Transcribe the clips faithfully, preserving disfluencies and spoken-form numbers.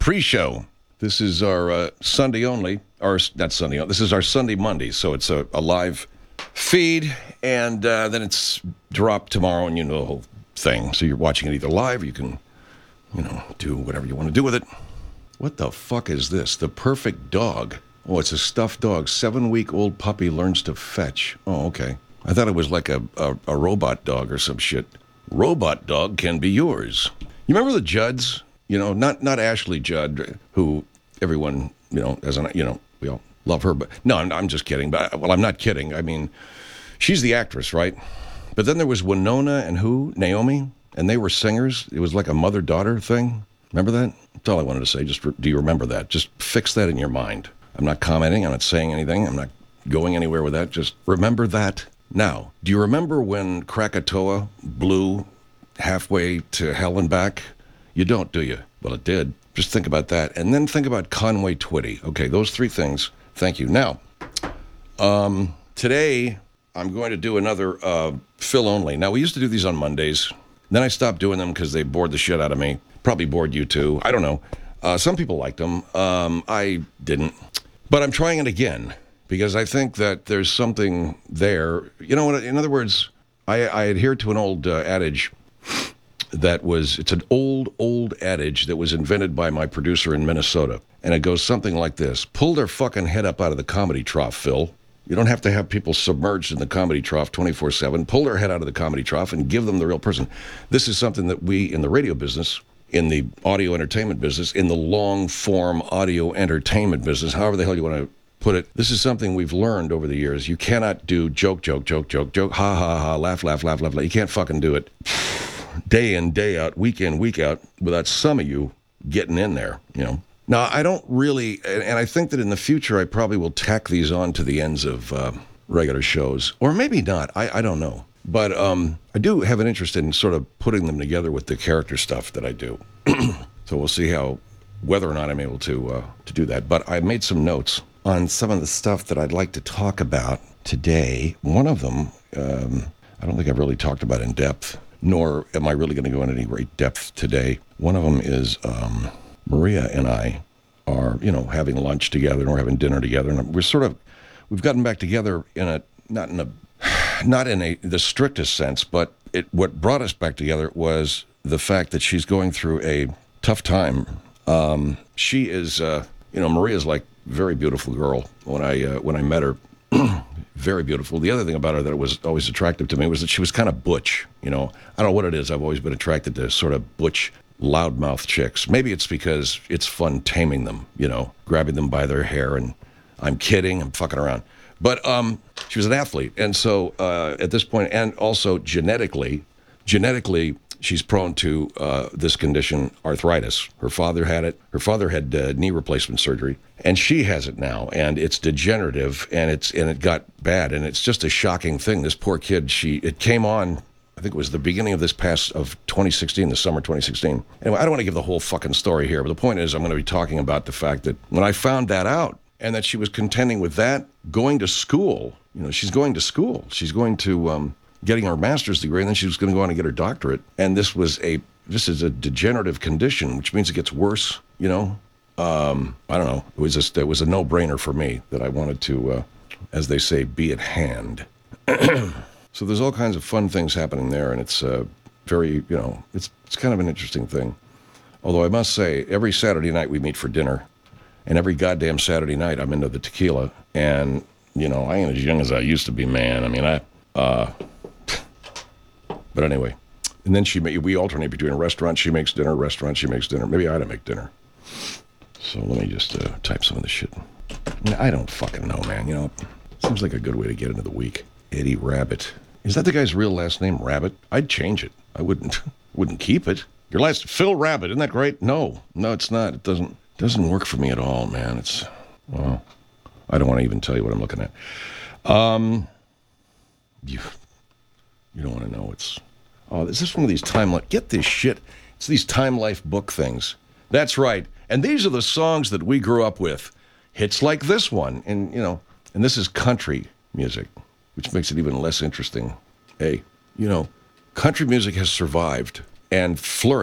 pre-show. This is our uh, Sunday only, or not Sunday, this is our Sunday Monday, so it's a, a live feed, and uh, then it's dropped tomorrow, and you know the whole thing. So you're watching it either live, or you can, you know, do whatever you want to do with it. What the fuck is this? The perfect dog. Oh, it's a stuffed dog. Seven-week-old puppy learns to fetch. Oh, okay. I thought it was like a, a, a robot dog or some shit. Robot dog can be yours. You remember the Judds? You know, not not Ashley Judd, who everyone, you know, as an, you know, we all love her. But no, I'm, I'm just kidding. But well, I'm not kidding. I mean, she's the actress, right? But then there was Winona and who? Naomi, and they were singers. It was like a mother-daughter thing. Remember that? That's all I wanted to say. Just do you remember that? Just fix that in your mind. I'm not commenting. I'm not saying anything. I'm not going anywhere with that. Just remember that now. Do you remember when Krakatoa blew halfway to hell and back? You don't, do you? Well, it did. Just think about that. And then think about Conway Twitty. Okay, those three things. Thank you. Now, um, today I'm going to do another uh, Phil only. Now, we used to do these on Mondays. Then I stopped doing them because they bored the shit out of me. Probably bored you too. I don't know. Uh, some people liked them. Um, I didn't. But I'm trying it again because I think that there's something there. You know what? In other words, I, I adhere to an old uh, adage that was, it's an old, old adage that was invented by my producer in Minnesota. And it goes something like this. Pull their fucking head up out of the comedy trough, Phil. You don't have to have people submerged in the comedy trough twenty-four seven. Pull their head out of the comedy trough and give them the real person. This is something that we in the radio business, in the audio entertainment business, in the long-form audio entertainment business, however the hell you want to put it, this is something we've learned over the years. You cannot do joke, joke, joke, joke, joke, ha, ha, ha, laugh, laugh, laugh, laugh, laugh. You can't fucking do it day in, day out, week in, week out, without some of you getting in there, you know. Now, I don't really, and, and I think that in the future, I probably will tack these on to the ends of uh, regular shows, or maybe not, I, I don't know. But um, I do have an interest in sort of putting them together with the character stuff that I do. So we'll see how, whether or not I'm able to uh, to do that. But I made some notes on some of the stuff that I'd like to talk about today. One of them, um, I don't think I've really talked about in depth, nor am I really going to go into any great depth today. One of them is um, Maria and I are, you know, having lunch together and we're having dinner together. And we're sort of, we've gotten back together in a, not in a, not in a the strictest sense, but it what brought us back together was the fact that she's going through a tough time. Um, she is, uh, you know, Maria's like a very beautiful girl. When I uh, when I met her, very beautiful. The other thing about her that was always attractive to me was that she was kind of butch. You know, I don't know what it is. I've always been attracted to sort of butch, loudmouth chicks. Maybe it's because it's fun taming them, you know, grabbing them by their hair. And I'm kidding. I'm fucking around. But um, she was an athlete. And so uh, at this point, and also genetically, genetically, she's prone to uh, this condition, arthritis. Her father had it. Her father had uh, knee replacement surgery, and she has it now. And it's degenerative, and it's and it got bad. And it's just a shocking thing. This poor kid, she it came on, I think it was the beginning of this past of twenty sixteen, the summer twenty sixteen. Anyway, I don't want to give the whole fucking story here, but the point is I'm going to be talking about the fact that when I found that out, and that she was contending with that, going to school, you know, she's going to school. She's going to, um, getting her master's degree, and then she was going to go on and get her doctorate. And this was a, this is a degenerative condition, which means it gets worse, you know. Um, I don't know. It was just, it was a no-brainer for me that I wanted to, uh, as they say, be at hand. So there's all kinds of fun things happening there, and it's uh, very, you know, it's it's kind of an interesting thing. Although I must say, every Saturday night we meet for dinner. And every goddamn Saturday night, I'm into the tequila. And, you know, I ain't as young as I used to be, man. I mean, I, uh, but anyway. And then she, we alternate between a restaurant, she makes dinner, restaurant, she makes dinner. Maybe I ought to make dinner. So let me just uh, type some of this shit. I mean, I don't fucking know, man. You know, seems like a good way to get into the week. Eddie Rabbit. Is that the guy's real last name, Rabbit? I'd change it. I wouldn't, wouldn't keep it. Your last, Phil Rabbit, isn't that great? No, no, it's not. It doesn't. Doesn't work for me at all, man. It's, well, I don't want to even tell you what I'm looking at. Um, you, you don't want to know. It's, oh, is this one of these time life? Get this shit. It's these Time Life book things. That's right. And these are the songs that we grew up with. Hits like this one, and you know, and this is country music, which makes it even less interesting. Hey, you know, country music has survived and flourished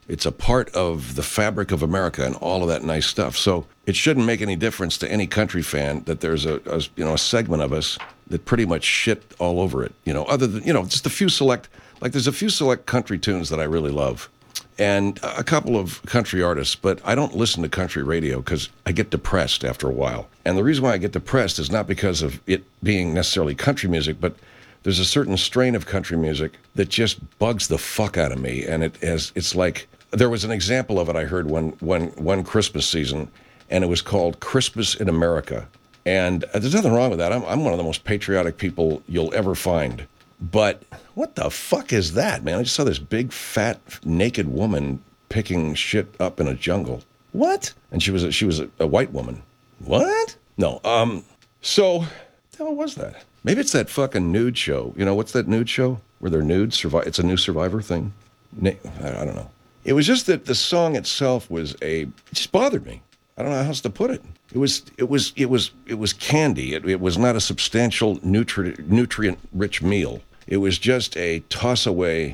It's a part of the fabric of America and all of that nice stuff. So it shouldn't make any difference to any country fan that there's a, a you know a segment of us that pretty much shit all over it. You know, other than you know just a few select like there's a few select country tunes that I really love, and a couple of country artists. But I don't listen to country radio because I get depressed after a while. And the reason why I get depressed is not because of it being necessarily country music, but there's a certain strain of country music that just bugs the fuck out of me, and it has it's like. There was an example of it I heard one, one, one Christmas season, and it was called Christmas in America. And there's nothing wrong with that. I'm, I'm one of the most patriotic people you'll ever find. But what the fuck is that, man? I just saw this big, fat, naked woman picking shit up in a jungle. What? And she was a, she was a, a white woman. What? No. Um. So, what the hell was that? Maybe it's that fucking nude show. You know, what's that nude show? Where they're nude? Survi- it's a new Survivor thing? Na- I, I don't know. It was just that the song itself was a, it just bothered me. I don't know how else to put it. It was, it was, it was, it was candy. It, it was not a substantial nutri- nutrient-rich meal. It was just a toss-away,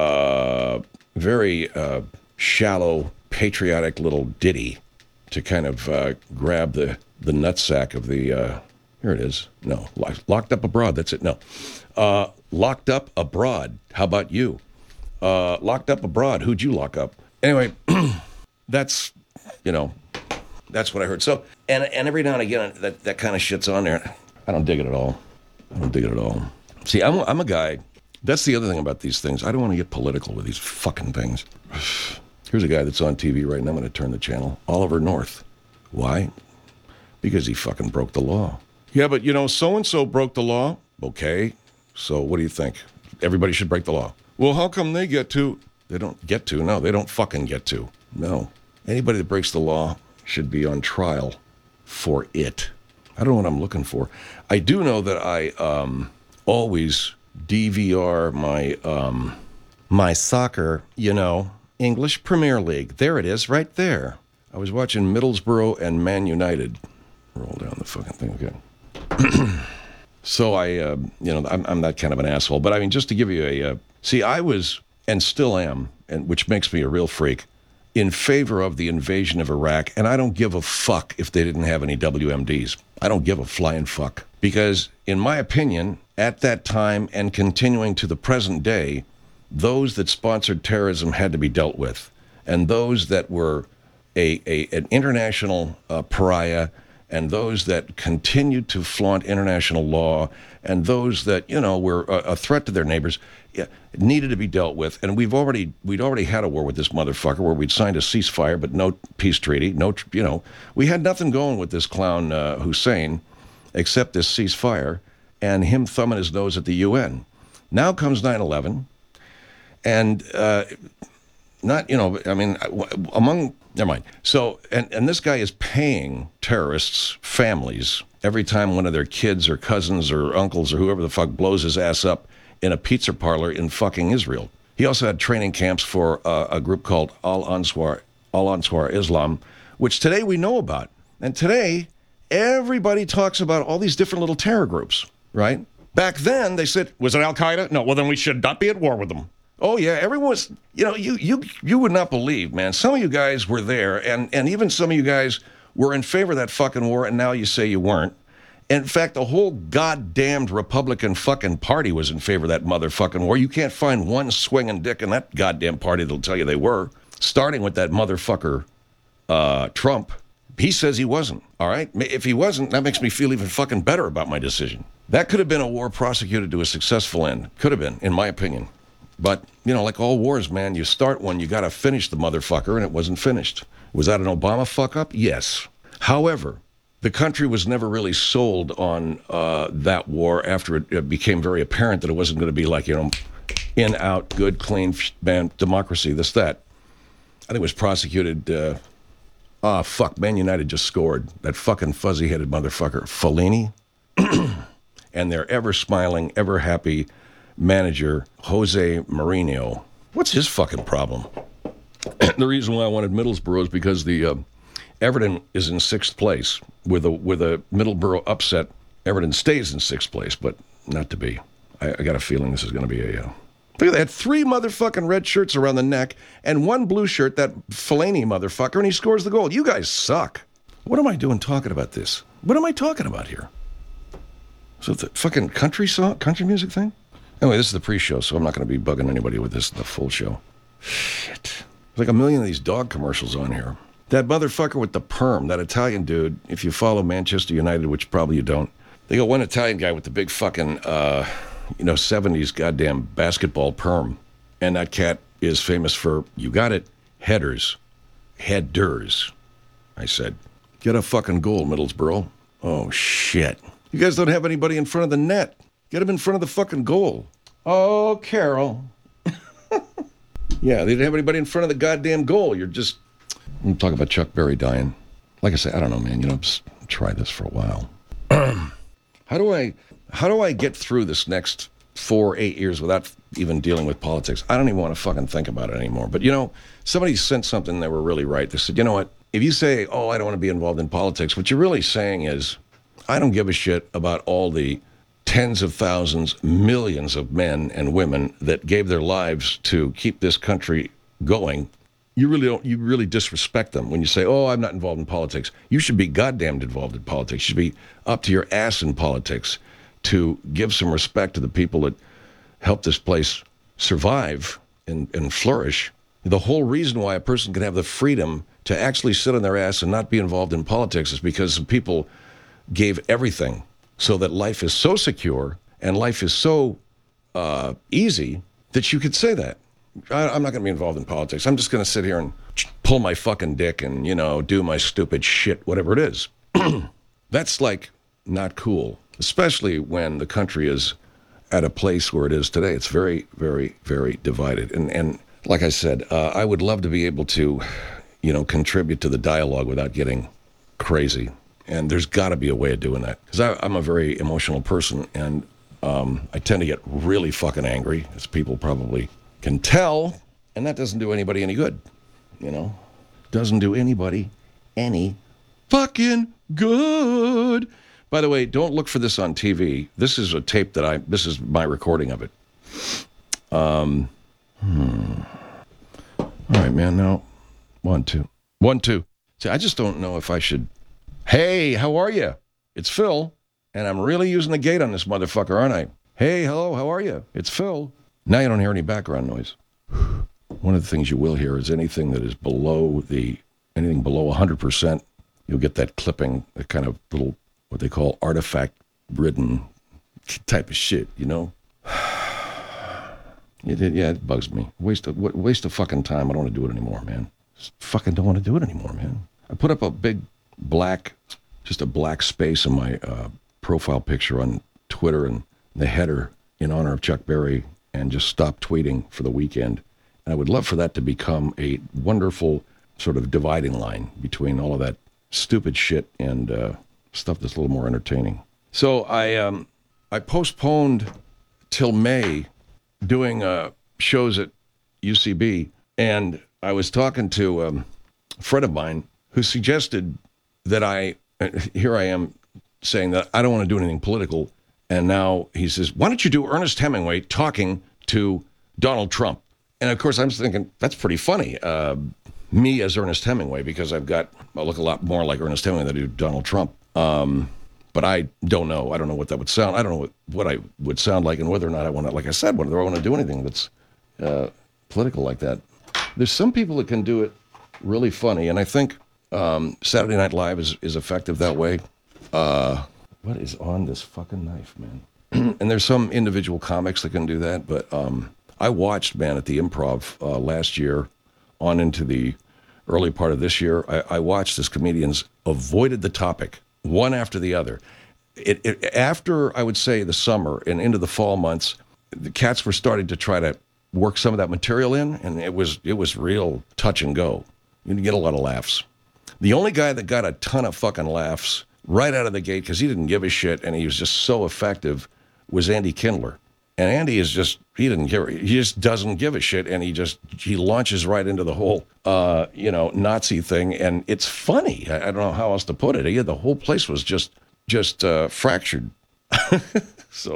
uh, very uh, shallow, patriotic little ditty to kind of uh, grab the, the nutsack of the, uh, here it is. No, Locked Up Abroad. That's it. No. Uh, Locked Up Abroad. How about you? Uh, locked up abroad. Who'd you lock up? Anyway, that's, you know, that's what I heard. So, and and every now and again, that, that kind of shit's on there. I don't dig it at all. I don't dig it at all. See, I'm, I'm a guy. That's the other thing about these things. I don't want to get political with these fucking things. Here's a guy that's on T V right now. I'm going to turn the channel. Oliver North. Why? Because he fucking broke the law. Yeah, but, you know, so-and-so broke the law. Okay. So what do you think? Everybody should break the law. Well, how come they get to? They don't get to. No, they don't fucking get to. No. Anybody that breaks the law should be on trial for it. I don't know what I'm looking for. I do know that I um, always D V R my um, my soccer, you know, English Premier League. There it is, right there. I was watching Middlesbrough and Man United. Roll down the fucking thing again. So I, uh, you know, I'm, I'm that kind of an asshole. But I mean, just to give you a, uh, see, I was, and still am, and which makes me a real freak, in favor of the invasion of Iraq. And I don't give a fuck if they didn't have any W M Ds. I don't give a flying fuck. Because in my opinion, at that time and continuing to the present day, those that sponsored terrorism had to be dealt with. And those that were a, a an international uh, pariah, and those that continued to flaunt international law, and those that, you know, were a, a threat to their neighbors, yeah, needed to be dealt with. And we've already, we'd already had a war with this motherfucker where we'd signed a ceasefire, but no peace treaty, no, you know, we had nothing going with this clown uh, Hussein, except this ceasefire and him thumbing his nose at the U N. Now comes nine eleven, and uh, not, you know, I mean, among, never mind. So, and, and this guy is paying terrorists' families every time one of their kids or cousins or uncles or whoever the fuck blows his ass up in a pizza parlor in fucking Israel. He also had training camps for uh, a group called Al-Ansar, Al-Ansar Islam, which today we know about. And today, everybody talks about all these different little terror groups, right? Back then, they said, was it Al-Qaeda? No, well, then we should not be at war with them. Oh, yeah, everyone's, you know, you you you would not believe, man. Some of you guys were there, and, and even some of you guys were in favor of that fucking war, and now you say you weren't. In fact, the whole goddamned Republican fucking party was in favor of that motherfucking war. You can't find one swinging dick in that goddamn party that'll tell you they were. Starting with that motherfucker, uh, Trump. He says he wasn't, all right? If he wasn't, that makes me feel even fucking better about my decision. That could have been a war prosecuted to a successful end. Could have been, in my opinion. But, you know, like all wars, man, you start one, you got to finish the motherfucker, and it wasn't finished. Was that an Obama fuck-up? Yes. However, the country was never really sold on uh, that war after it, it became very apparent that it wasn't going to be like, you know, in, out, good, clean, man, democracy, this, that. I think it was prosecuted, uh, ah, fuck, Man United just scored. That fucking fuzzy-headed motherfucker, Fellini, and their ever-smiling, ever-happy manager, Jose Mourinho. What's his fucking problem? The reason why I wanted Middlesbrough is because the uh, Everton is in sixth place. With a with a Middlesbrough upset, Everton stays in sixth place, but not to be. I, I got a feeling this is going to be a uh, Look at that. They had three motherfucking red shirts around the neck and one blue shirt, that Fellaini motherfucker, and he scores the goal. You guys suck. What am I doing talking about this? What am I talking about here? So it's a fucking country song, country music thing? Anyway, this is the pre-show, so I'm not going to be bugging anybody with this, the full show. Shit. There's like a million of these dog commercials on here. That motherfucker with the perm, that Italian dude, if you follow Manchester United, which probably you don't, they got one Italian guy with the big fucking, uh, you know, seventies goddamn basketball perm. And that cat is famous for, you got it, headers. Headers. I said, get a fucking goal, Middlesbrough. Oh, shit. You guys don't have anybody in front of the net. Get him in front of the fucking goal. Oh, Carol. Yeah, they didn't have anybody in front of the goddamn goal. You're just... I'm talking about Chuck Berry dying. Like I say, I don't know, man. You know, I've tried this for a while. How do I... How do I get through this next four, eight years without even dealing with politics? I don't even want to fucking think about it anymore. But, you know, somebody sent something that were really right. They said, you know what? If you say, oh, I don't want to be involved in politics, what you're really saying is, I don't give a shit about all the tens of thousands, millions of men and women that gave their lives to keep this country going. You really don't, you really disrespect them when you say, oh, I'm not involved in politics. You should be goddamned involved in politics. You should be up to your ass in politics to give some respect to the people that helped this place survive and, and flourish. The whole reason why a person can have the freedom to actually sit on their ass and not be involved in politics is because people gave everything so that life is so secure and life is so uh, easy that you could say that. I, I'm not going to be involved in politics. I'm just going to sit here and pull my fucking dick and, you know, do my stupid shit, whatever it is. That's like not cool, especially when the country is at a place where it is today. It's very, very, very divided. And, and like I said, uh, I would love to be able to, you know, contribute to the dialogue without getting crazy. And there's got to be a way of doing that. Because I'm a very emotional person, and um, I tend to get really fucking angry, as people probably can tell. And that doesn't do anybody any good, you know? Doesn't do anybody any fucking good. By the way, don't look for this on T V. This is a tape that I, this is my recording of it. Um, hmm. All right, man, now, one, two. One, two. See, I just don't know if I should... Hey, how are you? It's Phil, and I'm really using the gate on this motherfucker, aren't I? Hey, hello, how are you? It's Phil. Now you don't hear any background noise. One of the things you will hear is anything that is below the, anything below one hundred percent, you'll get that clipping, that kind of little, what they call artifact-ridden type of shit, you know? It, it, yeah, it bugs me. Waste of, waste of fucking time. I don't want to do it anymore, man. Just fucking don't want to do it anymore, man. I put up a big black, just a black space in my uh, profile picture on Twitter and the header in honor of Chuck Berry, and just stopped tweeting for the weekend. And I would love for that to become a wonderful sort of dividing line between all of that stupid shit and uh, stuff that's a little more entertaining. So I um, I postponed till May doing uh, shows at U C B, and I was talking to um, a friend of mine who suggested that I, here I am saying that I don't want to do anything political, and now he says, why don't you do Ernest Hemingway talking to Donald Trump? And of course I'm thinking, that's pretty funny, uh, me as Ernest Hemingway, because I've got, I look a lot more like Ernest Hemingway than I do Donald Trump. Um, but I don't know, I don't know what that would sound, I don't know what, what I would sound like, and whether or not I want to, like I said, whether I want to do anything that's uh, political like that. There's some people that can do it really funny, and I think Um, Saturday Night Live is, is effective that way. Uh, what is on this fucking knife, man? And there's some individual comics that can do that, but um, I watched, man, at the Improv uh, last year on into the early part of this year. I, I watched as comedians avoided the topic, one after the other. It, it, after, I would say, the summer and into the fall months, the cats were starting to try to work some of that material in, and it was it was real touch and go. You didn't get a lot of laughs. The only guy that got a ton of fucking laughs right out of the gate, because he didn't give a shit and he was just so effective, was Andy Kindler. And Andy is just, he didn't give, he just doesn't give a shit, and he just, he launches right into the whole, uh, you know, Nazi thing, and it's funny. I, I don't know how else to put it. Yeah, the whole place was just, just uh, fractured. So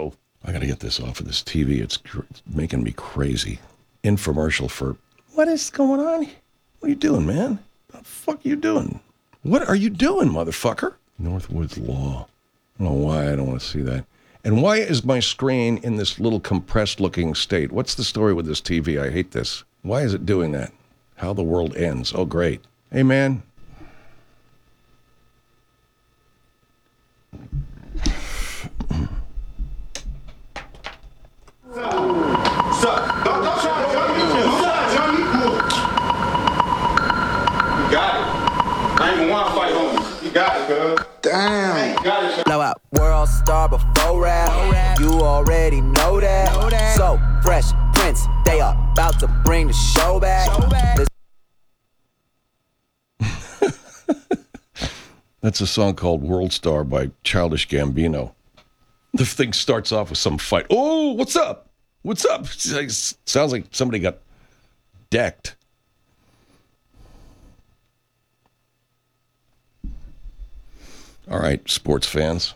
I got to get this off of this T V. It's, cr- it's making me crazy. Infomercial for, what is going on? What are you doing, man? What the fuck are you doing? What are you doing, motherfucker? Northwoods Law. I don't know why I don't want to see that. And why is my screen in this little compressed-looking state? What's the story with this T V? I hate this. Why is it doing that? How the World Ends. Oh, great. Hey, man. Damn. Blow out world star before rap. You already know that. So fresh Prince, they are about to bring the show back. That's a song called World Star by Childish Gambino. The thing starts off with some fight. Oh, what's up? What's up? Sounds like somebody got decked. All right, sports fans.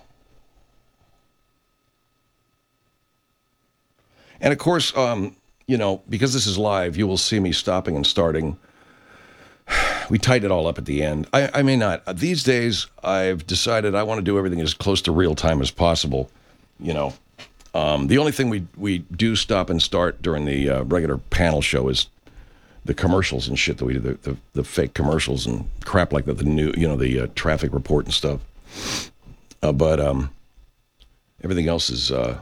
And of course, um, you know, because this is live, you will see me stopping and starting. We tied it all up at the end. I, I may not. These days, I've decided I want to do everything as close to real time as possible. You know, um, the only thing we, we do stop and start during the uh, regular panel show is the commercials and shit that we do, the, the, the fake commercials and crap like that, the new, you know, the uh, traffic report and stuff. Uh, but um, everything else is, uh,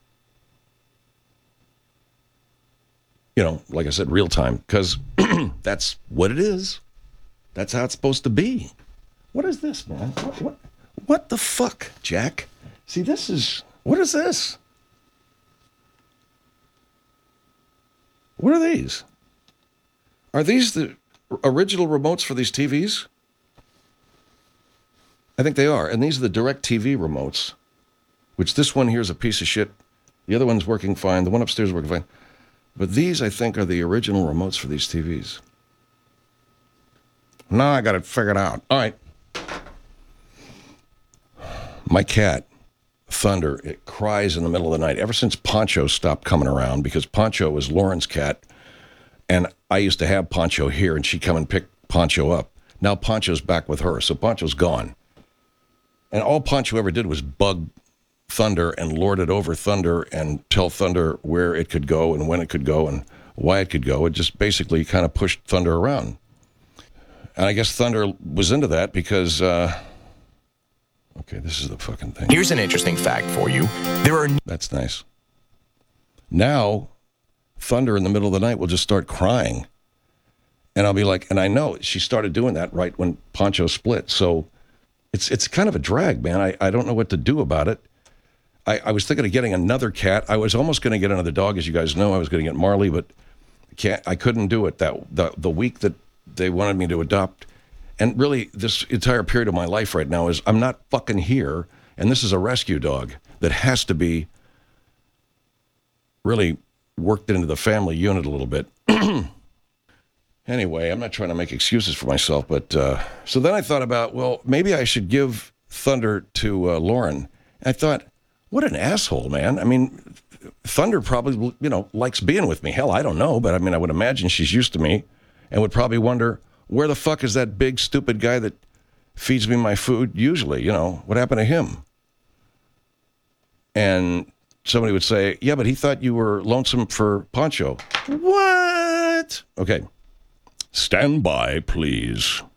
you know, like I said, real time, because that's what it is. That's how it's supposed to be. What is this, man? What, what, what the fuck, Jack? See, this is, what is this? What are these? Are these the original remotes for these T Vs? I think they are. And these are the DirecTV remotes, which this one here is a piece of shit. The other one's working fine. The one upstairs is working fine. But these, I think, are the original remotes for these T Vs. Now I got it figured out. All right. My cat, Thunder, it cries in the middle of the night. Ever since Poncho stopped coming around, because Poncho was Lauren's cat, and I used to have Poncho here, and she'd come and pick Poncho up. Now Poncho's back with her, so Poncho's gone. And all Poncho ever did was bug Thunder and lord it over Thunder and tell Thunder where it could go and when it could go and why it could go. It just basically kind of pushed Thunder around. And I guess Thunder was into that because, uh, okay, this is the fucking thing. Here's an interesting fact for you. There are... That's nice. Now, Thunder in the middle of the night will just start crying. And I'll be like, and I know she started doing that right when Poncho split. So it's it's kind of a drag, man. I, I don't know what to do about it. I, I was thinking of getting another cat. I was almost going to get another dog, as you guys know. I was going to get Marley, but can't, I couldn't do it that the, the week that they wanted me to adopt. And really, this entire period of my life right now is I'm not fucking here, and this is a rescue dog that has to be really worked into the family unit a little bit. Anyway, I'm not trying to make excuses for myself, but uh, so then I thought about, well, maybe I should give Thunder to uh, Lauren. And I thought, what an asshole, man. I mean, Thunder probably, you know, likes being with me. Hell, I don't know, but I mean, I would imagine she's used to me and would probably wonder, where the fuck is that big, stupid guy that feeds me my food usually? You know, what happened to him? And somebody would say, yeah, but he thought you were lonesome for Poncho. What? Okay. Stand by, please.